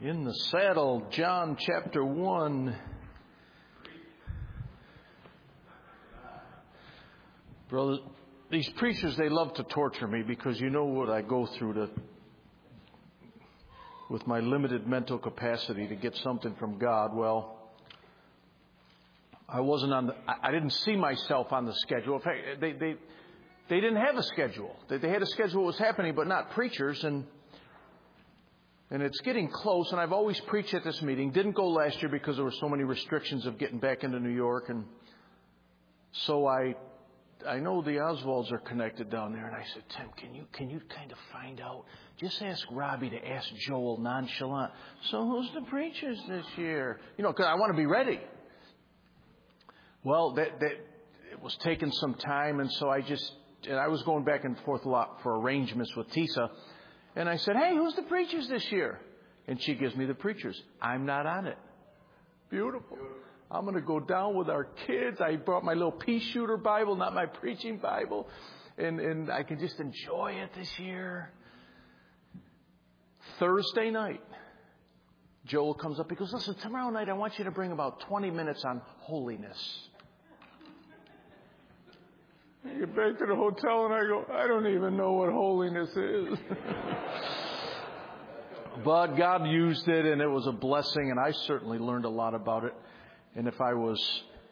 In the saddle, John chapter 1. Brother, these preachers, they love to torture me because you know what I go through with my limited mental capacity to get something from God. Well, I didn't see myself on the schedule. In fact, they didn't have a schedule. They had a schedule that was happening, but not preachers. And it's getting close, and I've always preached at this meeting. Didn't go last year because there were so many restrictions of getting back into New York. And so I know the Oswalds are connected down there. And I said, Tim, can you kind of find out? Just ask Robbie to ask Joel nonchalant. So who's the preachers this year? Because I want to be ready. Well, that it was taking some time, and so I was going back and forth a lot for arrangements with Tisa. And I said, hey, who's the preachers this year? And she gives me the preachers. I'm not on it. Beautiful. I'm going to go down with our kids. I brought my little pea shooter Bible, not my preaching Bible. And I can just enjoy it this year. Thursday night, Joel comes up. He goes, listen, tomorrow night I want you to bring about 20 minutes on holiness. I get back to the hotel and I go, I don't even know what holiness is. But God used it and it was a blessing, and I certainly learned a lot about it. And if I was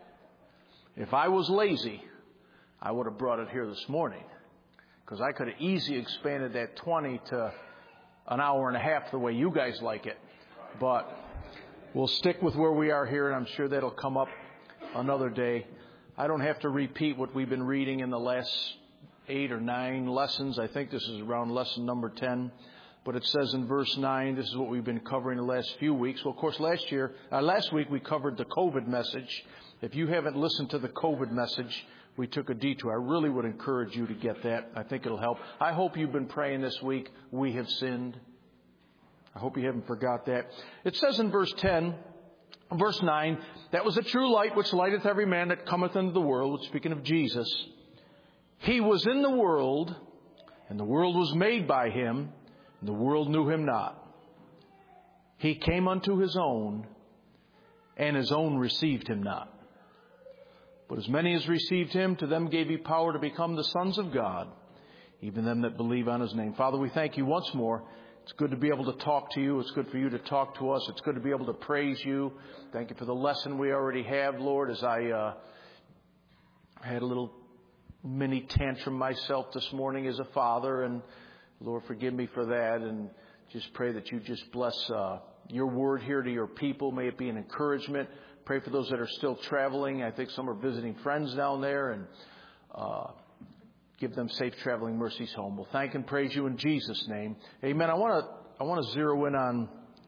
lazy, I would have brought it here this morning, because I could have easily expanded that 20 to an hour and a half the way you guys like it. But we'll stick with where we are here, and I'm sure that'll come up another day. I don't have to repeat what we've been reading in the last 8 or 9 lessons. I think this is around lesson number 10. But it says in verse 9, this is what we've been covering the last few weeks. Well, of course, last week we covered the COVID message. If you haven't listened to the COVID message, we took a detour. I really would encourage you to get that. I think it'll help. I hope you've been praying this week, we have sinned. I hope you haven't forgot that. It says in verse 9, that was a true light which lighteth every man that cometh into the world. Speaking of Jesus. He was in the world, and the world was made by him, and the world knew him not. He came unto his own, and his own received him not. But as many as received him, to them gave he power to become the sons of God, even them that believe on his name. Father, we thank you once more. It's good to be able to talk to you. It's good for you to talk to us. It's good to be able to praise you. Thank you for the lesson we already have, Lord, as I had a little mini tantrum myself this morning as a father. And Lord, forgive me for that. And just pray that you just bless your word here to your people. May it be an encouragement. Pray for those that are still traveling. I think some are visiting friends down there. And give them safe traveling mercies home. We'll thank and praise you in Jesus' name. Amen. I want to zero in on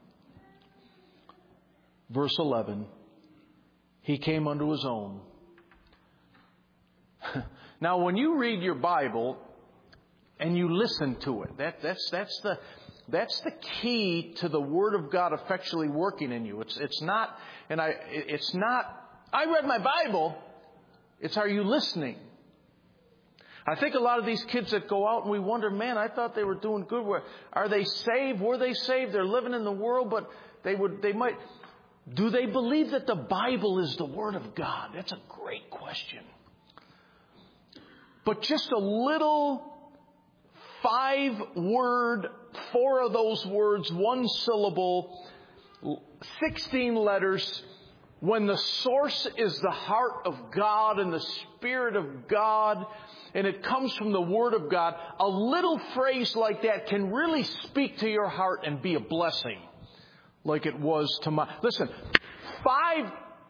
verse 11. He came unto his own. Now, when you read your Bible and you listen to it, that's the key to the Word of God effectually working in you. It's not. I read my Bible. It's, are you listening? I think a lot of these kids that go out and we wonder, man, I thought they were doing good. Are they saved? Were they saved? They're living in the world, but do they believe that the Bible is the Word of God? That's a great question. But just a little 5-word, 4 of those words, 1 syllable, 16 letters. When the source is the heart of God and the Spirit of God, and it comes from the Word of God, a little phrase like that can really speak to your heart and be a blessing, like it was to mine. Listen, 5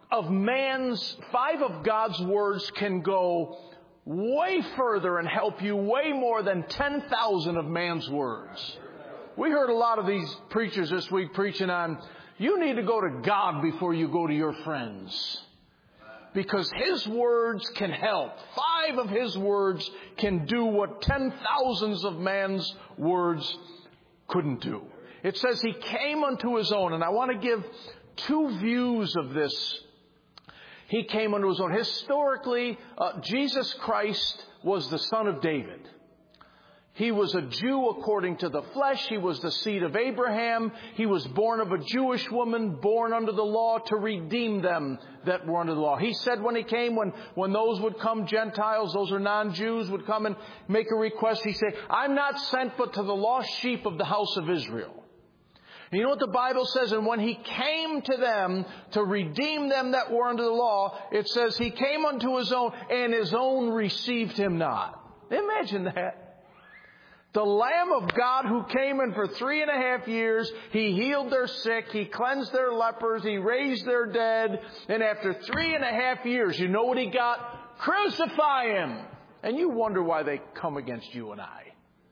of God's words can go way further and help you way more than 10,000 of man's words. We heard a lot of these preachers this week preaching on, you need to go to God before you go to your friends. Because his words can help. 5 of his words can do what 10,000s of man's words couldn't do. It says he came unto his own. And I want to give 2 views of this. He came unto his own. Historically, Jesus Christ was the son of David. He was a Jew according to the flesh. He was the seed of Abraham. He was born of a Jewish woman, born under the law to redeem them that were under the law. He said when he came, when those would come, Gentiles, those are non-Jews, would come and make a request, he said, I'm not sent but to the lost sheep of the house of Israel. And you know what the Bible says? And when he came to them to redeem them that were under the law, it says he came unto his own, and his own received him not. Imagine that. The Lamb of God who came in for 3.5 years, He healed their sick, He cleansed their lepers, He raised their dead, and after 3.5 years, you know what He got? Crucify Him! And you wonder why they come against you and I.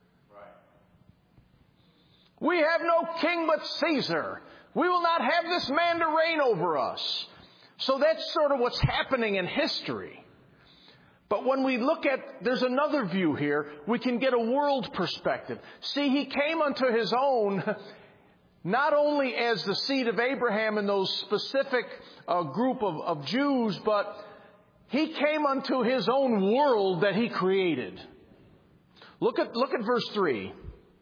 We have no king but Caesar. We will not have this man to reign over us. So that's sort of what's happening in history. But when we look at, there's another view here, we can get a world perspective. See, He came unto His own, not only as the seed of Abraham in those specific group of Jews, but He came unto His own world that He created. Look at verse 3.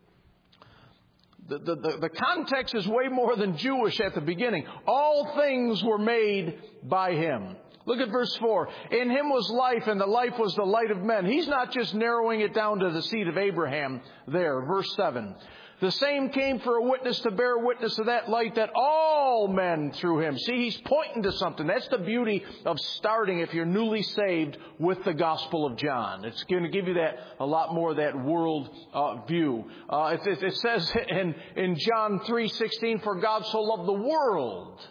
The context is way more than Jewish at the beginning. All things were made by Him. Look at verse 4. In Him was life, and the life was the light of men. He's not just narrowing it down to the seed of Abraham there. Verse 7. The same came for a witness to bear witness of that light, that all men through Him. See, He's pointing to something. That's the beauty of starting, if you're newly saved, with the Gospel of John. It's going to give you that a lot more of that world view. It says in John 3:16, for God so loved the world.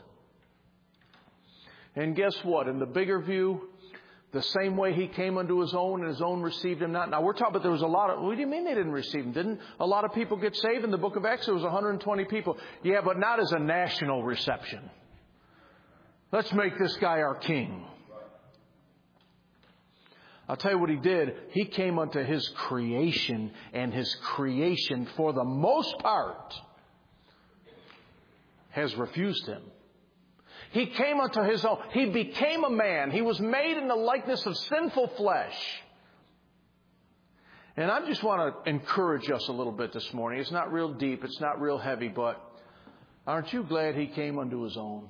And guess what? In the bigger view, the same way He came unto His own, and His own received Him not. Now, we're talking about there was a lot of... What do you mean they didn't receive Him? Didn't a lot of people get saved? In the book of Acts, there was 120 people. Yeah, but not as a national reception. Let's make this guy our king. I'll tell you what He did. He came unto His creation, and His creation, for the most part, has refused Him. He came unto His own. He became a man. He was made in the likeness of sinful flesh. And I just want to encourage us a little bit this morning. It's not real deep. It's not real heavy. But aren't you glad He came unto His own?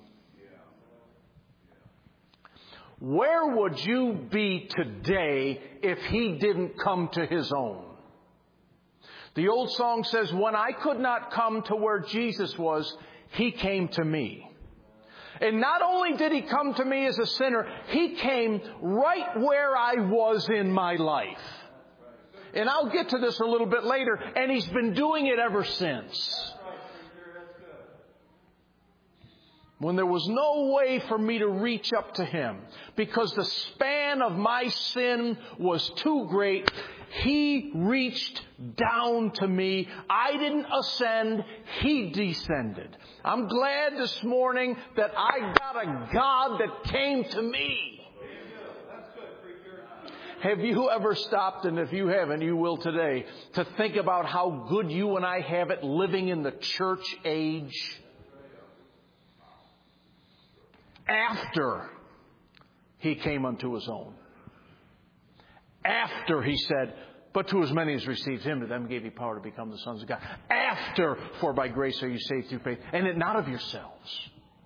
Where would you be today if He didn't come to His own? The old song says, when I could not come to where Jesus was, He came to me. And not only did He come to me as a sinner, He came right where I was in my life. And I'll get to this a little bit later, and He's been doing it ever since. When there was no way for me to reach up to Him, because the span of my sin was too great, He reached down to me. I didn't ascend, He descended. I'm glad this morning that I got a God that came to me. Have you ever stopped, and if you haven't, you will today, to think about how good you and I have it living in the church age? After He came unto His own. After He said, but to as many as received Him, to them gave He power to become the sons of God. After, for by grace are you saved through faith, and it not of yourselves.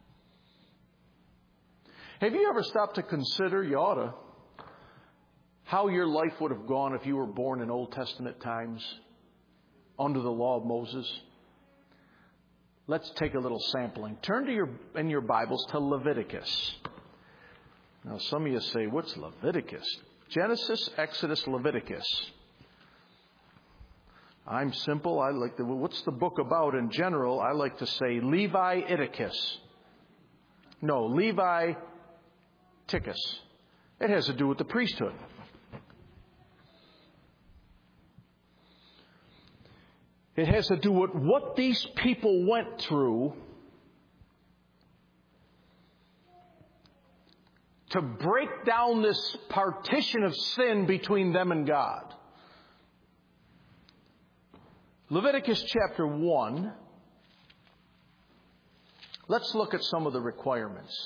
Have you ever stopped to consider, you ought to, how your life would have gone if you were born in Old Testament times, under the law of Moses? Let's take a little sampling. Turn to in your Bibles to Leviticus. Now, some of you say, what's Leviticus? Genesis, Exodus, Leviticus. I'm simple. I like what's the book about in general? I like to say Leviticus. No, Leviticus. It has to do with the priesthood. It has to do with what these people went through to break down this partition of sin between them and God. Leviticus chapter 1. Let's look at some of the requirements.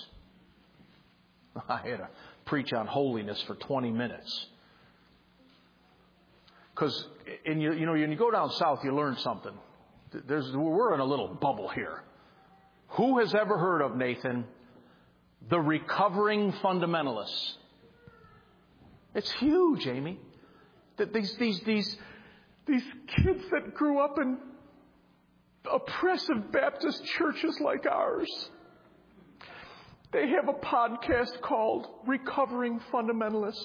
I had to preach on holiness for 20 minutes. Because, when you go down south, you learn something. We're in a little bubble here. Who has ever heard of, Nathan, the recovering fundamentalists? It's huge, Amy. These kids that grew up in oppressive Baptist churches like ours, they have a podcast called Recovering Fundamentalists.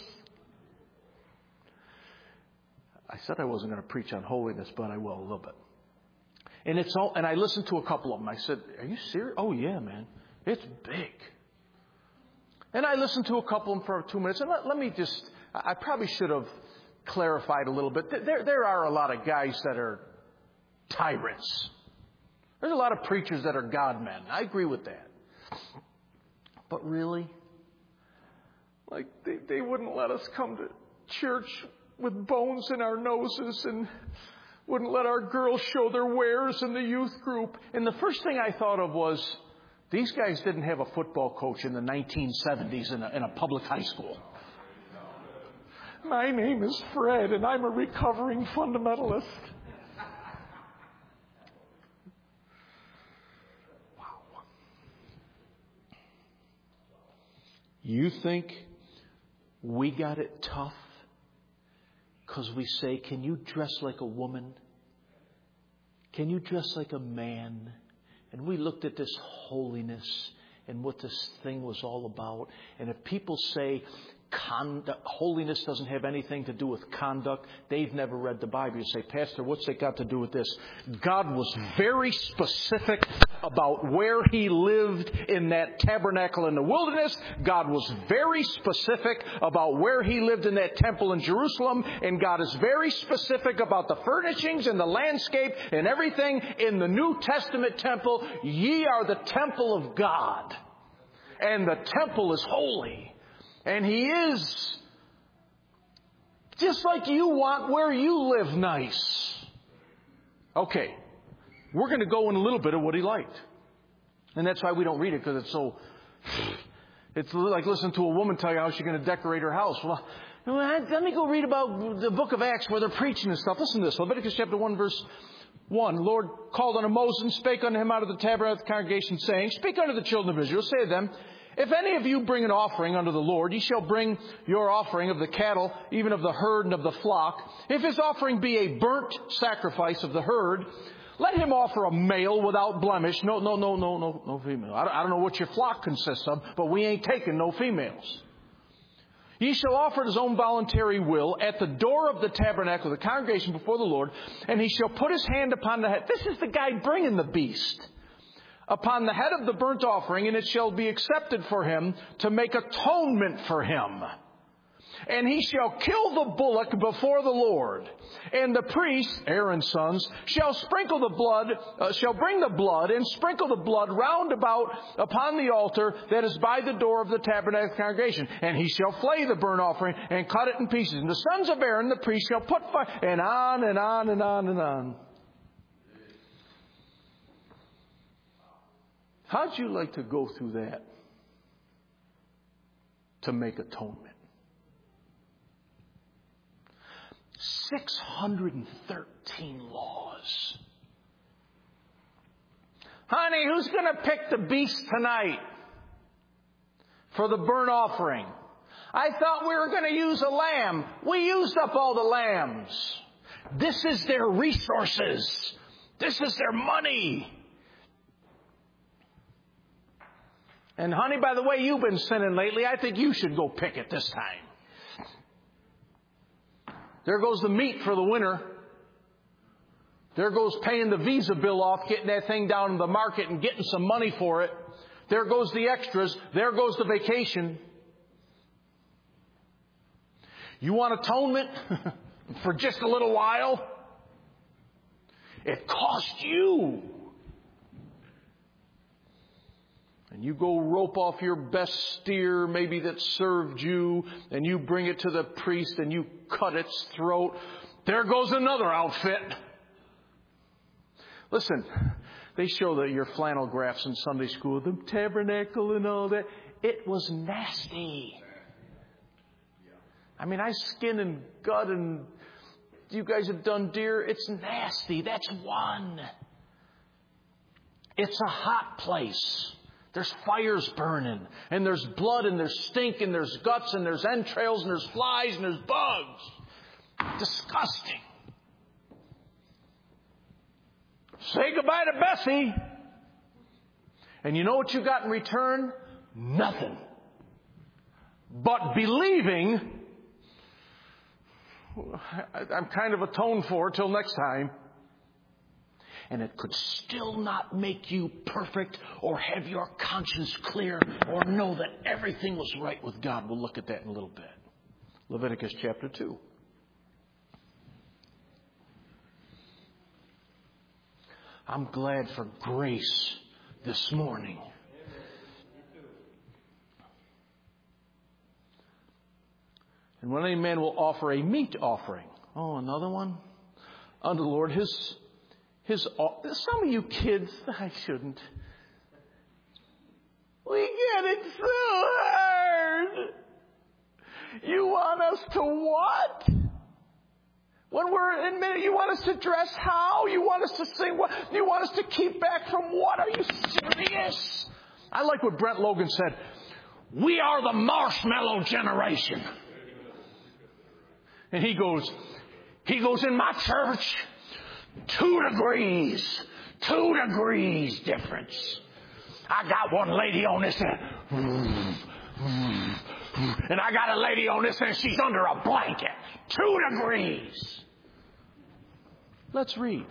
I said I wasn't going to preach on holiness, but I will a little bit. And I listened to a couple of them. I said, "Are you serious?" "Oh yeah, man, it's big." And I listened to a couple of them for 2 minutes. And let me just, I probably should have clarified a little bit. There are a lot of guys that are tyrants. There's a lot of preachers that are God men. I agree with that. But really, like they wouldn't let us come to church with bones in our noses and wouldn't let our girls show their wares in the youth group. And the first thing I thought of was, these guys didn't have a football coach in the 1970s in a public high school. My name is Fred, and I'm a recovering fundamentalist. Wow. You think we got it tough because we say, "Can you dress like a woman? Can you dress like a man?" And we looked at this holiness and what this thing was all about. And if people say holiness doesn't have anything to do with conduct, they've never read the Bible. You say, "Pastor, what's it got to do with this?" God was very specific about where He lived in that tabernacle in the wilderness. God was very specific about where He lived in that temple in Jerusalem. And God is very specific about the furnishings and the landscape and everything in the New Testament temple. Ye are the temple of God, and the temple is holy. And He is just like you want where you live nice. Okay, we're going to go in a little bit of what He liked. And that's why we don't read it, because it's like listening to a woman tell you how she's going to decorate her house. Well, let me go read about the book of Acts where they're preaching and stuff. Listen to this. Leviticus chapter 1, verse 1. The Lord called unto Moses and spake unto him out of the tabernacle of the congregation, saying, "Speak unto the children of Israel, say to them, if any of you bring an offering unto the Lord, ye shall bring your offering of the cattle, even of the herd and of the flock. If his offering be a burnt sacrifice of the herd, let him offer a male without blemish." No female. I don't know what your flock consists of, but we ain't taking no females. "Ye shall offer at his own voluntary will at the door of the tabernacle of the congregation before the Lord, and he shall put his hand upon the head." This is the guy bringing the beast. "Upon the head of the burnt offering, and it shall be accepted for him to make atonement for him. And he shall kill the bullock before the Lord. And the priest, Aaron's sons, shall sprinkle the blood, shall bring the blood and sprinkle the blood round about upon the altar that is by the door of the tabernacle of the congregation. And he shall flay the burnt offering and cut it in pieces. And the sons of Aaron, the priest, shall put fire," and on and on and on and on. How'd you like to go through that to make atonement? 613 laws. "Honey, who's going to pick the beast tonight for the burnt offering? I thought we were going to use a lamb. We used up all the lambs." This is their resources. This is their money. "And honey, by the way, you've been sinning lately. I think you should go pick it this time." There goes the meat for the winter. There goes paying the Visa bill off, getting that thing down to the market and getting some money for it. There goes the extras. There goes the vacation. You want atonement for just a little while? It cost you. And you go rope off your best steer, maybe that served you, and you bring it to the priest and you cut its throat. There goes another outfit. Listen, they show your flannel graphs in Sunday school, the tabernacle and all that. It was nasty. I mean, I skin and gut and you guys have done deer. It's nasty. That's one. It's a hot place. There's fires burning, and there's blood, and there's stink, and there's guts, and there's entrails, and there's flies, and there's bugs. Disgusting. Say goodbye to Bessie. And you know what you got in return? Nothing. But believing, I'm kind of atoned for till next time. And it could still not make you perfect or have your conscience clear or know that everything was right with God. We'll look at that in a little bit. Leviticus chapter 2. I'm glad for grace this morning. And when any man will offer a meat offering, another one, unto the Lord, some of you kids, I shouldn't. We get it so hard. You want us to what? When we're in minute, you want us to dress how? You want us to sing what? You want us to keep back from what? Are you serious? I like what Brent Logan said. We are the marshmallow generation. And he goes, in my church, 2 degrees difference. I got one lady on this end. And I got a lady on this end, she's under a blanket. 2 degrees. Let's read.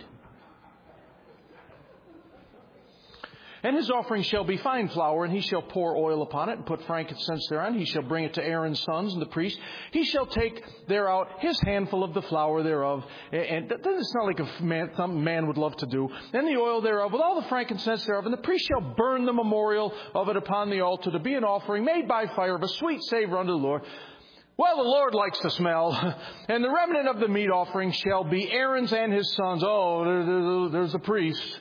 And his offering shall be fine flour, and he shall pour oil upon it, and put frankincense thereon. He shall bring it to Aaron's sons and the priest. He shall take thereout his handful of the flour thereof. And doesn't it sound like some man would love to do? And the oil thereof, with all the frankincense thereof. And the priest shall burn the memorial of it upon the altar to be an offering made by fire of a sweet savor unto the Lord. Well, the Lord likes the smell. And the remnant of the meat offering shall be Aaron's and his sons. There's the priest.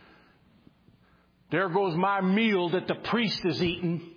There goes my meal that the priest is eating.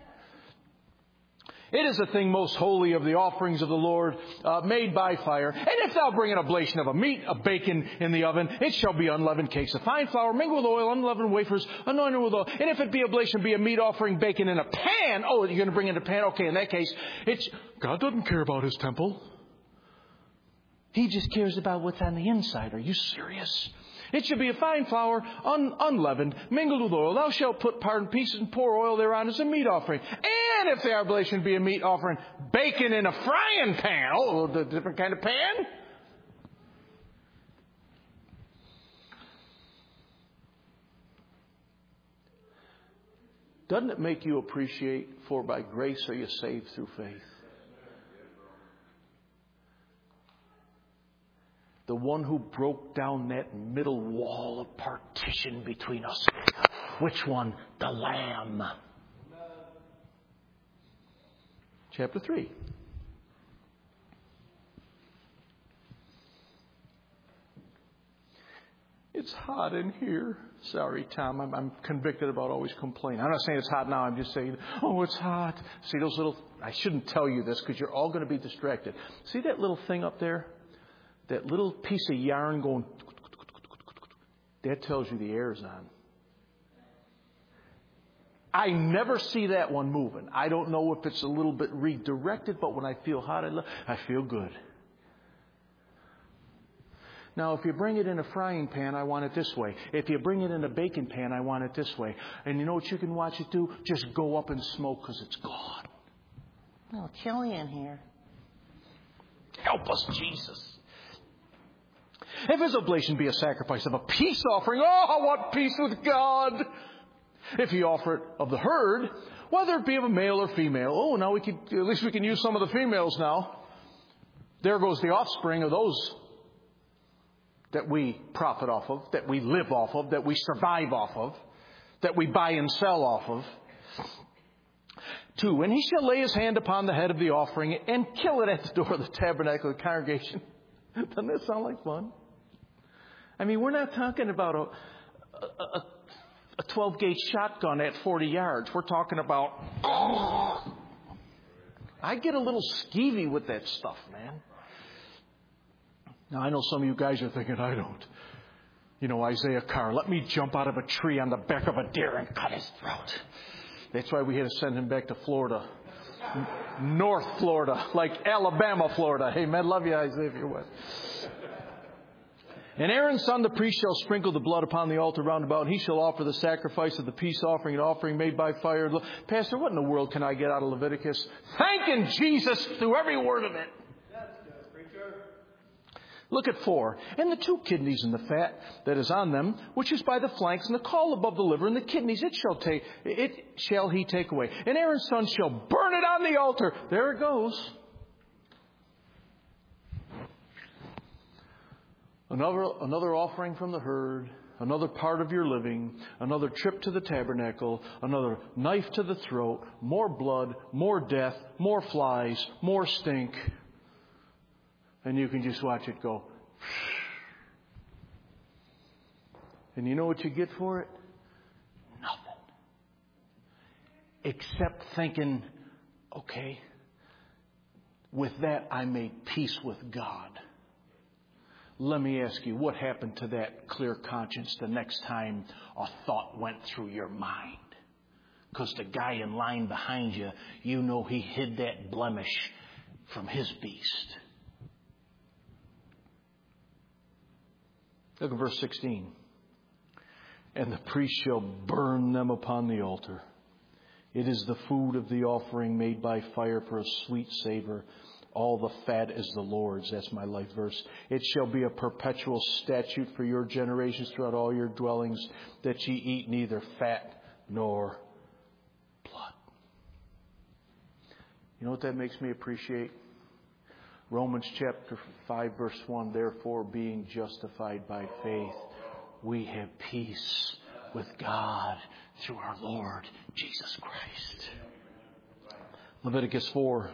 It is a thing most holy of the offerings of the Lord, made by fire. And if thou bring an oblation of a meat, a bacon in the oven, it shall be unleavened cakes of fine flour, mingled with oil, unleavened wafers, anointed with oil. And if it be oblation, be a meat offering, bacon in a pan. Oh, you're going to bring it in a pan? Okay, in that case, God doesn't care about his temple. He just cares about what's on the inside. Are you serious? It shall be a fine flour, unleavened, mingled with oil. Thou shalt put part in pieces and pour oil thereon as a meat offering. And if the oblation be a meat offering, bacon in a frying pan. Oh, a different kind of pan? Doesn't it make you appreciate, for by grace are you saved through faith? The one who broke down that middle wall of partition between us. Which one? The Lamb. Chapter 3. It's hot in here. Sorry, Tom. I'm convicted about always complaining. I'm not saying it's hot now. I'm just saying, it's hot. See those little... I shouldn't tell you this because you're all going to be distracted. See that little thing up there? That little piece of yarn going, that tells you the air's on. I never see that one moving. I don't know if it's a little bit redirected, but when I feel hot, I feel good. Now, if you bring it in a frying pan, I want it this way. If you bring it in a baking pan, I want it this way. And you know what you can watch it do? Just go up in smoke because it's gone. Oh, chilly in here. Help us, Jesus. If his oblation be a sacrifice of a peace offering, I want peace with God. If he offer it of the herd, whether it be of a male or female, now at least we can use some of the females now. There goes the offspring of those that we profit off of, that we live off of, that we survive off of, that we buy and sell off of. 2, and he shall lay his hand upon the head of the offering and kill it at the door of the tabernacle of the congregation. Doesn't that sound like fun? I mean, we're not talking about a 12-gauge shotgun at 40 yards. We're talking about... I get a little skeevy with that stuff, man. Now, I know some of you guys are thinking, I don't. You know, Isaiah Carr, let me jump out of a tree on the back of a deer and cut his throat. That's why we had to send him back to Florida. North Florida, like Alabama, Florida. Amen. Love you, Isaiah, if you're with. And Aaron's son, the priest, shall sprinkle the blood upon the altar round about, and he shall offer the sacrifice of the peace offering, an offering made by fire. Pastor, what in the world can I get out of Leviticus? Thanking Jesus through every word of it. Look at 4. And the 2 kidneys and the fat that is on them, which is by the flanks, and the caul above the liver, and the kidneys, it shall he take away. And Aaron's son shall burn it on the altar. There it goes. Another offering from the herd, another part of your living, another trip to the tabernacle, another knife to the throat, more blood, more death, more flies, more stink. And you can just watch it go. And you know what you get for it? Nothing. Except thinking, okay, with that I made peace with God. Let me ask you, what happened to that clear conscience the next time a thought went through your mind? Because the guy in line behind you, you know he hid that blemish from his beast. Look at verse 16. And the priest shall burn them upon the altar. It is the food of the offering made by fire for a sweet savor. All the fat is the Lord's. That's my life verse. It shall be a perpetual statute for your generations throughout all your dwellings, that ye eat neither fat nor blood. You know what that makes me appreciate? Romans chapter 5, verse 1, therefore being justified by faith, we have peace with God through our Lord Jesus Christ. Leviticus 4.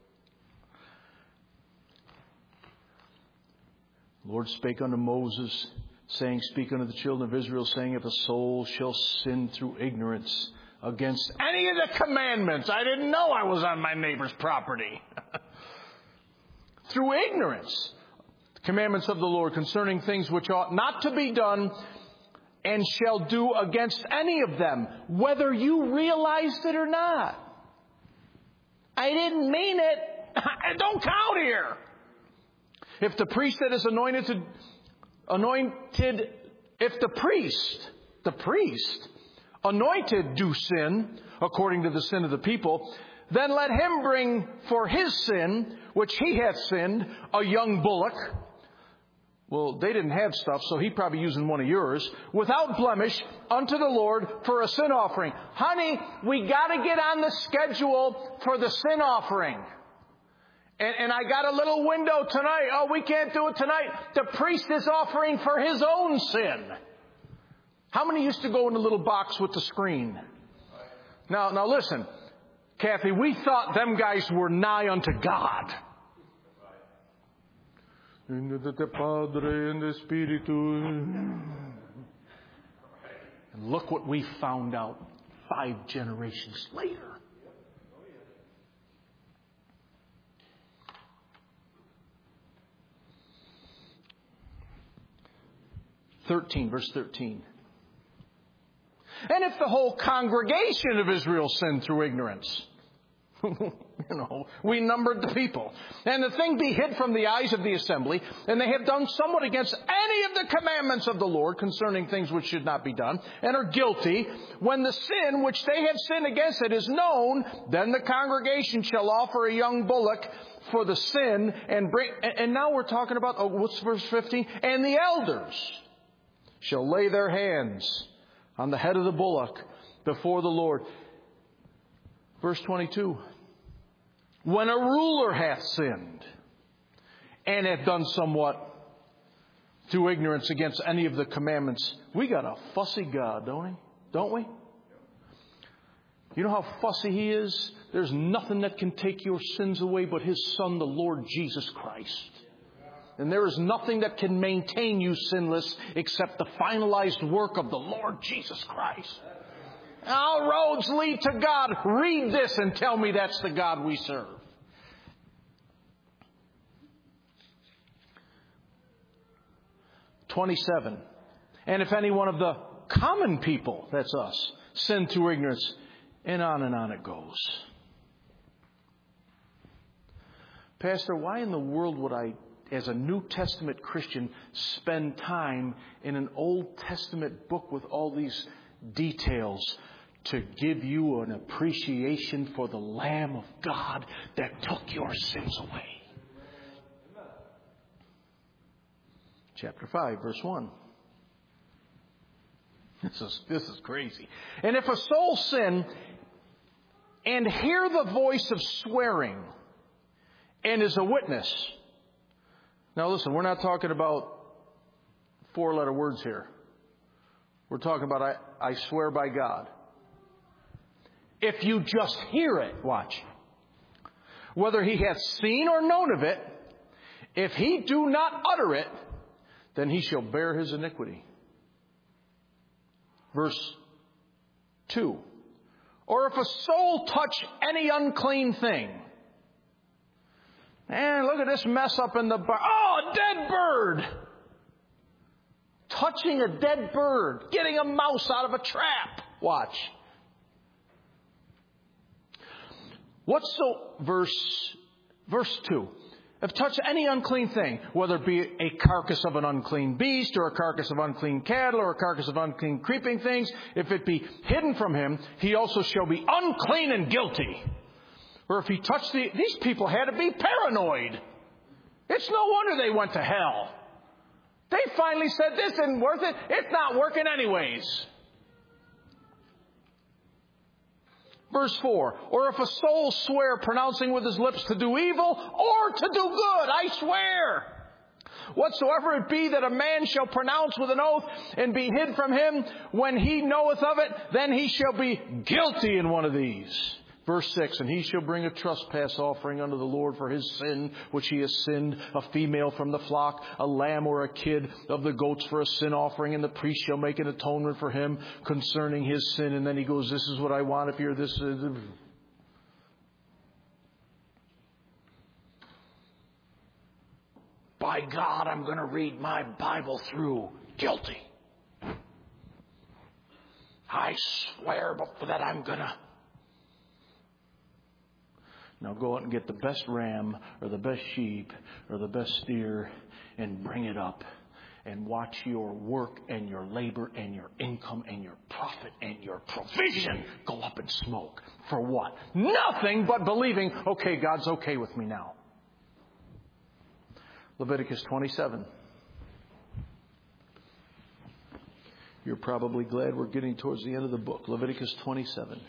The Lord spake unto Moses, saying, speak unto the children of Israel, saying, if a soul shall sin through ignorance against any of the commandments, I didn't know I was on my neighbor's property. Through ignorance, the commandments of the Lord concerning things which ought not to be done, and shall do against any of them, whether you realized it or not. I didn't mean it. It don't count here. If the priest that is anointed, if the priest anointed do sin, according to the sin of the people, then let him bring for his sin, which he hath sinned, a young bullock. Well, they didn't have stuff, so he probably using one of yours, without blemish, unto the Lord for a sin offering. Honey, we got to get on the schedule for the sin offering. And I got a little window tonight. Oh, we can't do it tonight. The priest is offering for his own sin. How many used to go in the little box with the screen? Now listen, Kathy, we thought them guys were nigh unto God. And look what we found out 5 generations later. Verse 13. And if the whole congregation of Israel sinned through ignorance, we numbered the people, and the thing be hid from the eyes of the assembly, and they have done somewhat against any of the commandments of the Lord concerning things which should not be done, and are guilty, when the sin which they have sinned against it is known, then the congregation shall offer a young bullock for the sin, and now we're talking about, what's verse 15? And the elders shall lay their hands on the head of the bullock before the Lord. Verse 22. When a ruler hath sinned and hath done somewhat through ignorance against any of the commandments, we got a fussy God, don't we? You know how fussy He is? There's nothing that can take your sins away but His Son, the Lord Jesus Christ. And there is nothing that can maintain you sinless except the finalized work of the Lord Jesus Christ. All roads lead to God. Read this and tell me that's the God we serve. 27. And if any one of the common people, that's us, sin through ignorance, and on it goes. Pastor, why in the world would I, as a New Testament Christian, spend time in an Old Testament book with all these details to give you an appreciation for the Lamb of God that took your sins away? Chapter 5, verse 1. This is crazy. And if a soul sin and hear the voice of swearing and is a witness. Now listen, we're not talking about 4-letter words here. We're talking about I swear by God. If you just hear it, watch. Whether he hath seen or known of it, if he do not utter it, then he shall bear his iniquity. Verse 2. Or if a soul touch any unclean thing. Man, look at this mess up in the bar. Oh, a dead bird. Touching a dead bird. Getting a mouse out of a trap. Watch. Verse 2. If touch any unclean thing, whether it be a carcass of an unclean beast, or a carcass of unclean cattle, or a carcass of unclean creeping things, if it be hidden from him, he also shall be unclean and guilty. Or if he touched these people had to be paranoid. It's no wonder they went to hell. They finally said, this isn't worth it. It's not working anyways. Verse 4, or if a soul swear, pronouncing with his lips to do evil or to do good, I swear. Whatsoever it be that a man shall pronounce with an oath and be hid from him, when he knoweth of it, then he shall be guilty in one of these. Verse 6, and he shall bring a trespass offering unto the Lord for his sin, which he has sinned, a female from the flock, a lamb or a kid of the goats for a sin offering, and the priest shall make an atonement for him concerning his sin. And then he goes, this is what I want if you're this. By God, I'm going to read my Bible through guilty. I swear that I'm going to. Now go out and get the best ram or the best sheep or the best steer and bring it up and watch your work and your labor and your income and your profit and your provision go up in smoke. For what? Nothing but believing, okay, God's okay with me now. Leviticus 27. You're probably glad we're getting towards the end of the book. Leviticus 27.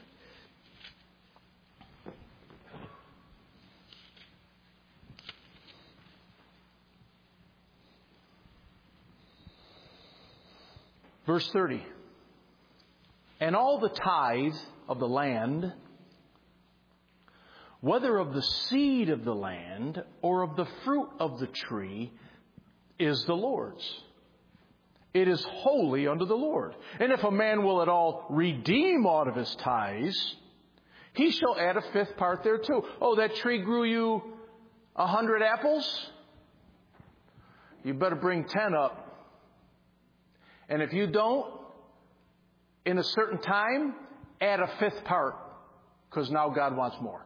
Verse 30. And all the tithe of the land, whether of the seed of the land or of the fruit of the tree, is the Lord's. It is holy unto the Lord. And if a man will at all redeem aught of his tithes, he shall add a 5th part thereto. Oh, that tree grew you 100 apples? You better bring 10 up. And if you don't, in a certain time, add a 5th part, because now God wants more.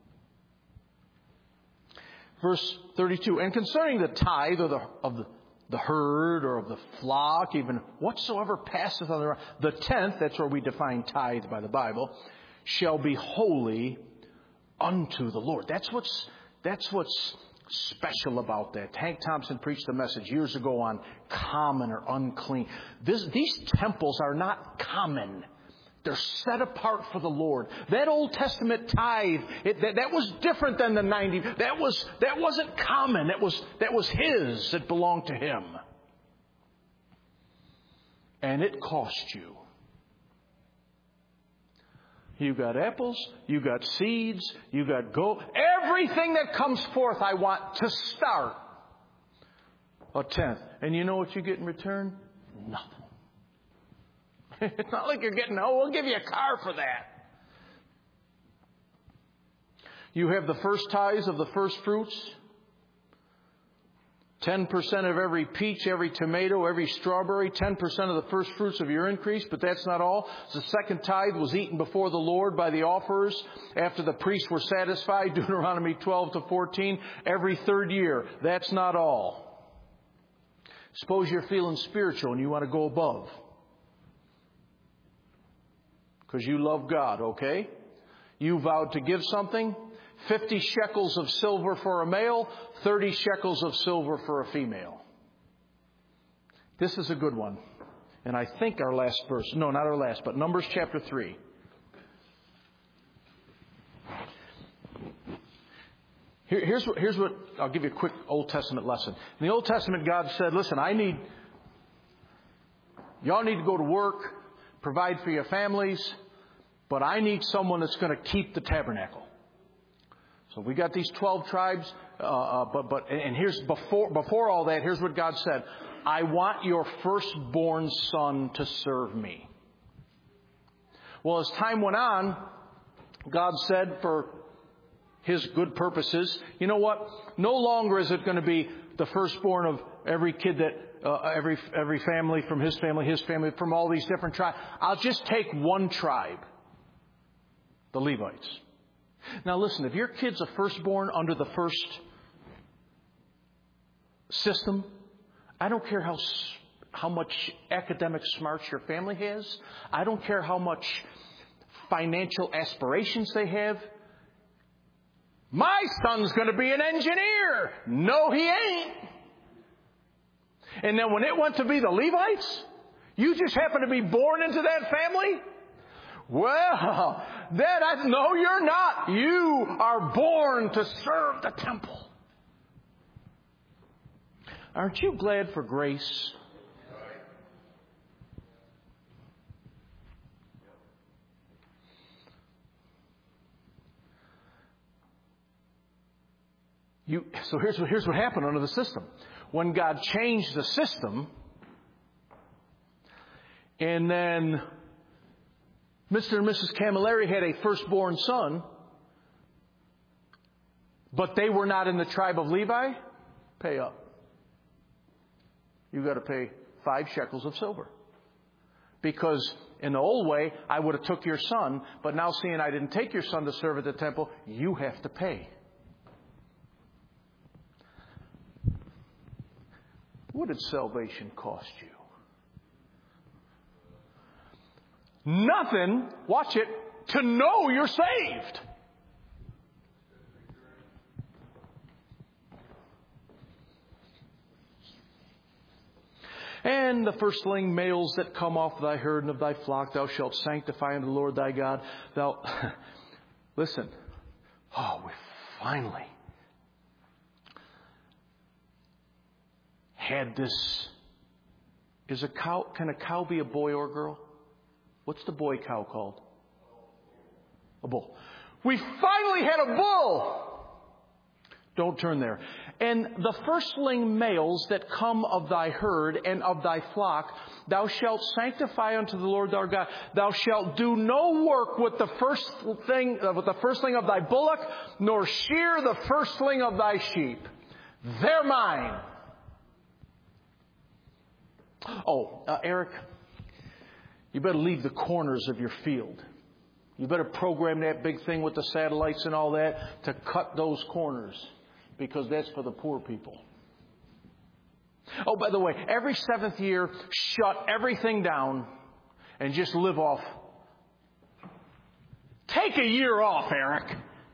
Verse 32, and concerning the tithe of the herd or of the flock, even whatsoever passeth on the 10th, that's where we define tithe by the Bible, shall be holy unto the Lord. That's what's special about that. Hank Thompson preached a message years ago on common or unclean. These temples are not common. They're set apart for the Lord. That Old Testament tithe, that was different than the 90. That wasn't common. That was His. It belonged to Him. And it cost you. You got apples, you got seeds, you got gold. Everything that comes forth, I want to start a 10th. And you know what you get in return? Nothing. It's not like you're getting, we'll give you a car for that. You have the first tithes of the first fruits. 10% of every peach, every tomato, every strawberry, 10% of the first fruits of your increase. But that's not all. The second tithe was eaten before the Lord by the offerers after the priests were satisfied. Deuteronomy 12-14. Every third year. That's not all. Suppose you're feeling spiritual and you want to go above. Because you love God, okay? You vowed to give something. 50 shekels of silver for a male, 30 shekels of silver for a female. This is a good one. And I think our last verse, no, not our last, but Numbers chapter 3. Here's what, I'll give you a quick Old Testament lesson. In the Old Testament, God said, listen, y'all need to go to work, provide for your families, but I need someone that's going to keep the tabernacle. So we got these 12 tribes, and here's before all that, here's what God said. I want your firstborn son to serve me. Well, as time went on, God said for His good purposes, you know what? No longer is it going to be the firstborn of every kid that, every family from his family, from all these different tribes. I'll just take one tribe, the Levites. Now listen, if your kid's a firstborn under the first system, I don't care how much academic smarts your family has. I don't care how much financial aspirations they have. My son's going to be an engineer. No, he ain't. And then when it went to be the Levites, you just happen to be born into that family? Well, no, you're not. You are born to serve the temple. Aren't you glad for grace? So here's what happened under the system. When God changed the system, and then Mr. and Mrs. Camilleri had a firstborn son, but they were not in the tribe of Levi, pay up. You got to pay 5 shekels of silver. Because in the old way, I would have took your son, but now seeing I didn't take your son to serve at the temple, you have to pay. What did salvation cost you? Nothing, watch it, to know you're saved. And the firstling males that come off thy herd and of thy flock thou shalt sanctify unto the Lord thy God. Listen. Oh, we finally had this. Can a cow be a boy or a girl? What's the boy cow called? A bull. We finally had a bull. Don't turn there. And the firstling males that come of thy herd and of thy flock, thou shalt sanctify unto the Lord thy God. Thou shalt do no work with the firstling of thy bullock, nor shear the firstling of thy sheep. They're mine. Oh, Eric, you better leave the corners of your field. You better program that big thing with the satellites and all that to cut those corners, because that's for the poor people. Oh, by the way, every 7th year, shut everything down and just live off. Take a year off, Eric.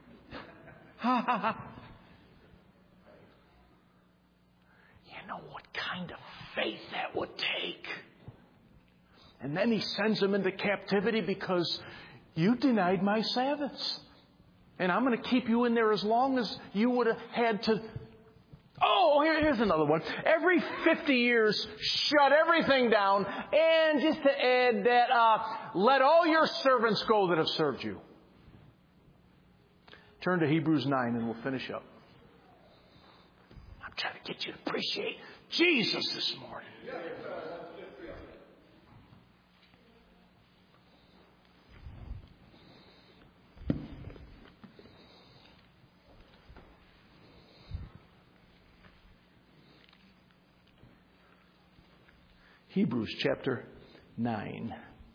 You know what kind of faith that would take? And then he sends them into captivity because you denied my Sabbaths. And I'm going to keep you in there as long as you would have had to. Oh, here's another one. Every 50 years, shut everything down. And just to add that, let all your servants go that have served you. Turn to Hebrews 9 and we'll finish up. I'm trying to get you to appreciate Jesus this morning. Hebrews chapter 9.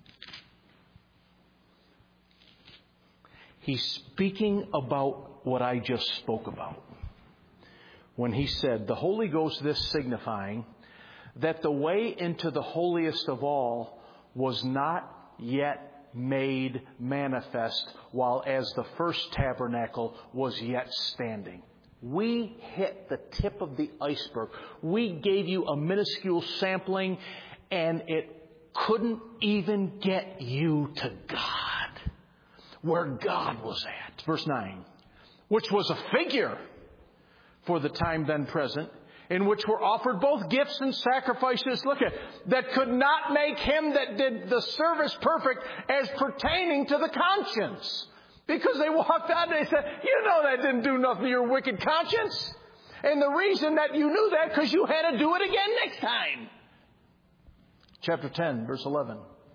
He's speaking about what I just spoke about. When he said, the Holy Ghost, this signifying that the way into the holiest of all was not yet made manifest, while as the first tabernacle was yet standing. We hit the tip of the iceberg. We gave you a minuscule sampling, and it couldn't even get you to God, where God was at. Verse 9, which was a figure for the time then present, in which were offered both gifts and sacrifices, look at, that could not make him that did the service perfect as pertaining to the conscience. Because they walked out and they said, you know that didn't do nothing to your wicked conscience. And the reason that you knew that, because you had to do it again next time. Chapter 10, verse 11.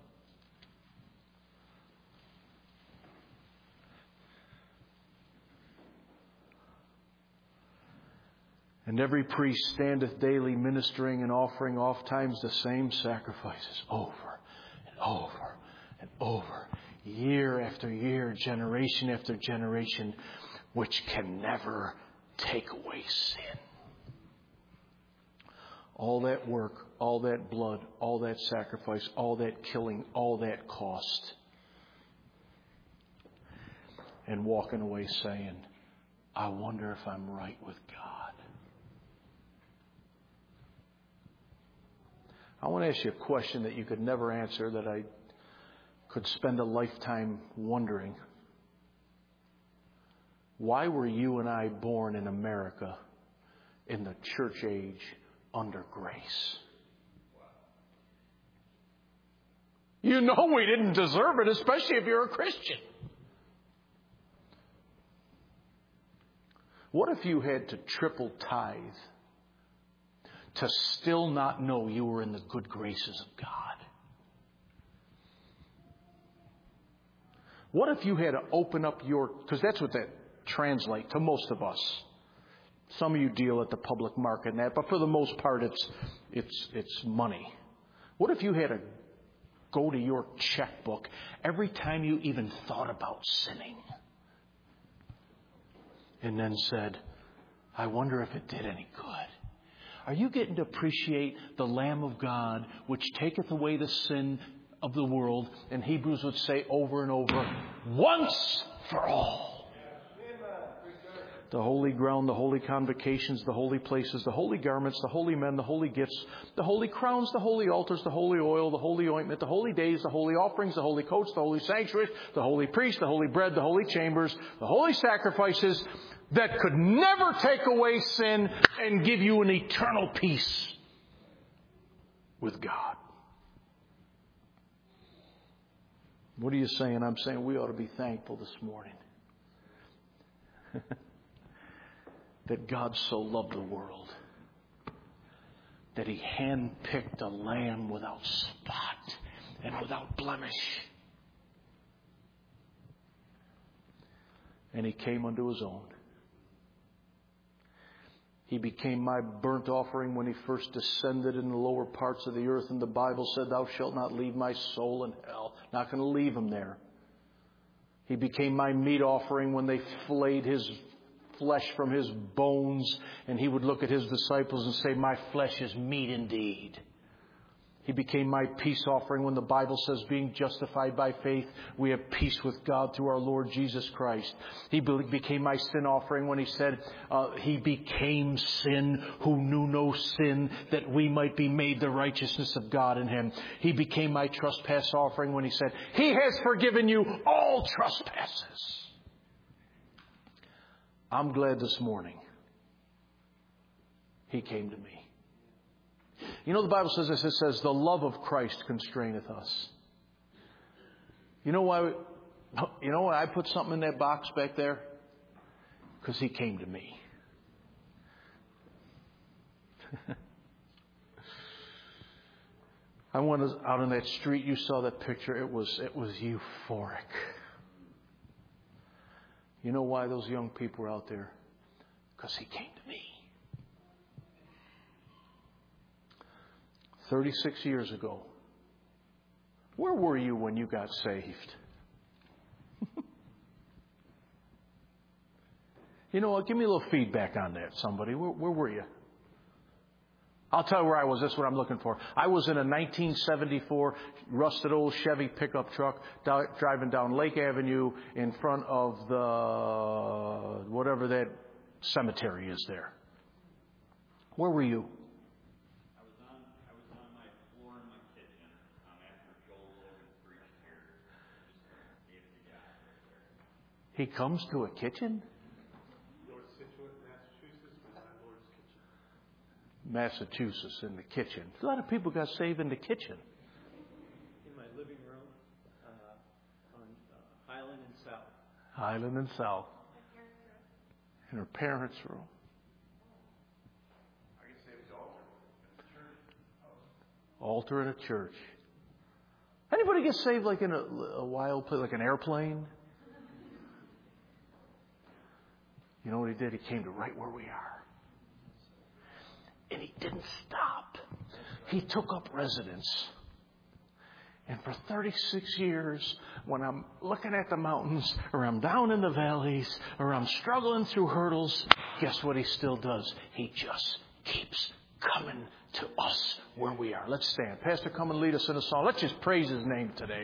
And every priest standeth daily ministering and offering oft times the same sacrifices over and over and over, year after year, generation after generation, which can never take away sin. All that work, all that blood, all that sacrifice, all that killing, all that cost. And walking away saying, I wonder if I'm right with God. I want to ask you a question that you could never answer, that I could spend a lifetime wondering. Why were you and I born in America in the church age under grace? You know we didn't deserve it, especially if you're a Christian. What if you had to triple tithe to still not know you were in the good graces of God? What if you had to open up your, because that's what that translates to most of us. Some of you deal at the public market and that, but for the most part it's money. What if you had to go to your checkbook every time you even thought about sinning? And then said, I wonder if it did any good. Are you getting to appreciate the Lamb of God, which taketh away the sin of the world? And Hebrews would say over and over, once for all. The holy ground, the holy convocations, the holy places, the holy garments, the holy men, the holy gifts, the holy crowns, the holy altars, the holy oil, the holy ointment, the holy days, the holy offerings, the holy coats, the holy sanctuaries, the holy priest, the holy bread, the holy chambers, the holy sacrifices that could never take away sin and give you an eternal peace with God. What are you saying? I'm saying we ought to be thankful this morning that God so loved the world that He handpicked a lamb without spot and without blemish. And He came unto His own. He became my burnt offering when He first descended in the lower parts of the earth. And the Bible said, thou shalt not leave my soul in hell. Not going to leave him there. He became my meat offering when they flayed His flesh from His bones. And He would look at His disciples and say, my flesh is meat indeed. He became my peace offering when the Bible says, being justified by faith, we have peace with God through our Lord Jesus Christ. He became my sin offering when He said, He became sin who knew no sin, that we might be made the righteousness of God in Him. He became my trespass offering when He said, He has forgiven you all trespasses. I'm glad this morning He came to me. You know, the Bible says this. It says, the love of Christ constraineth us. You know why? You know why I put something in that box back there? Because He came to me. I went out on that street. You saw that picture. It was euphoric. You know why those young people were out there? Because He came to me. 36 years ago. Where were you when you got saved? You know what? Give me a little feedback on that, somebody. Where were you? I'll tell you where I was. That's what I'm looking for. I was in a 1974 rusted old Chevy pickup truck driving down Lake Avenue in front of the whatever that cemetery is there. Where were you? I was on my floor in my kitchen after Joel Logan preached here. Just gave the job right there. He comes to a kitchen? Massachusetts in the kitchen. A lot of people got saved in the kitchen. In my living room on Highland and South. Highland and South. In her parents' room. I can say it was Altar in a church. Anybody get saved like in a wild place, like an airplane? You know what he did? He came to right where we are. And he didn't stop. He took up residence. And for 36 years, when I'm looking at the mountains, or I'm down in the valleys, or I'm struggling through hurdles, guess what he still does? He just keeps coming to us where we are. Let's stand. Pastor, come and lead us in a song. Let's just praise his name today.